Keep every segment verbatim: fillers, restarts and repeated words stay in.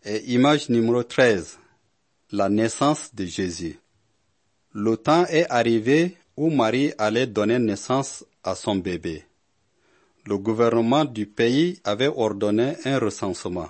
Et image numéro treize, la naissance de Jésus. Le temps est arrivé où Marie allait donner naissance à son bébé. Le gouvernement du pays avait ordonné un recensement.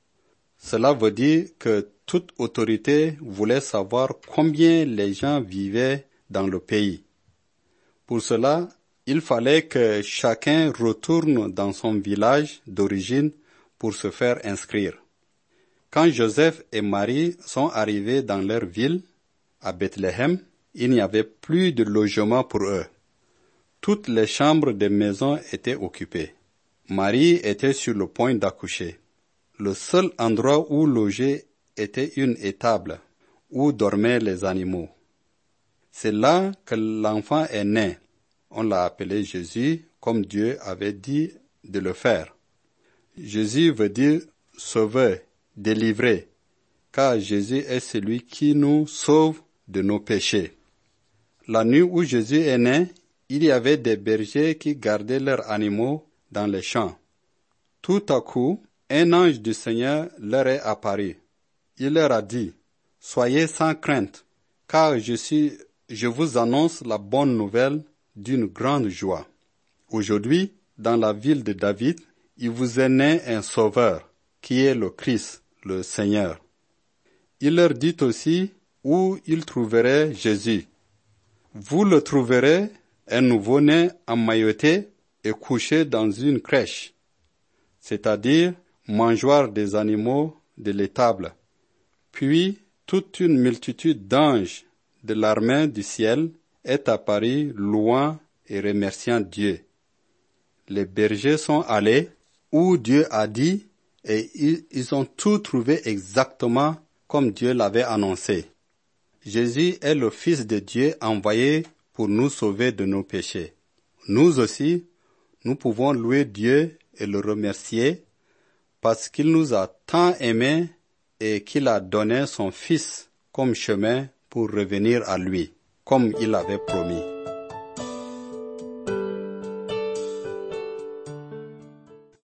Cela veut dire que toute autorité voulait savoir combien les gens vivaient dans le pays. Pour cela, il fallait que chacun retourne dans son village d'origine pour se faire inscrire. Quand Joseph et Marie sont arrivés dans leur ville, à Bethléem, il n'y avait plus de logement pour eux. Toutes les chambres des maisons étaient occupées. Marie était sur le point d'accoucher. Le seul endroit où loger était une étable où dormaient les animaux. C'est là que l'enfant est né. On l'a appelé Jésus, comme Dieu avait dit de le faire. Jésus veut dire sauveur, délivré, car Jésus est celui qui nous sauve de nos péchés. La nuit où Jésus est né, il y avait des bergers qui gardaient leurs animaux dans les champs. Tout à coup, un ange du Seigneur leur est apparu. Il leur a dit, « Soyez sans crainte, car je suis, je vous annonce la bonne nouvelle d'une grande joie. Aujourd'hui, dans la ville de David, il vous est né un sauveur, qui est le Christ, le Seigneur. » Il leur dit aussi où ils trouveraient Jésus. « Vous le trouverez, un nouveau-né emmailloté et couché dans une crèche, c'est-à-dire mangeoire des animaux de l'étable. » Puis toute une multitude d'anges de l'armée du ciel est apparue louant et remerciant Dieu. Les bergers sont allés où Dieu a dit et ils, ils ont tout trouvé exactement comme Dieu l'avait annoncé. Jésus est le Fils de Dieu envoyé pour nous sauver de nos péchés. Nous aussi, nous pouvons louer Dieu et le remercier parce qu'il nous a tant aimés et qu'il a donné son Fils comme chemin pour revenir à lui, comme il avait promis.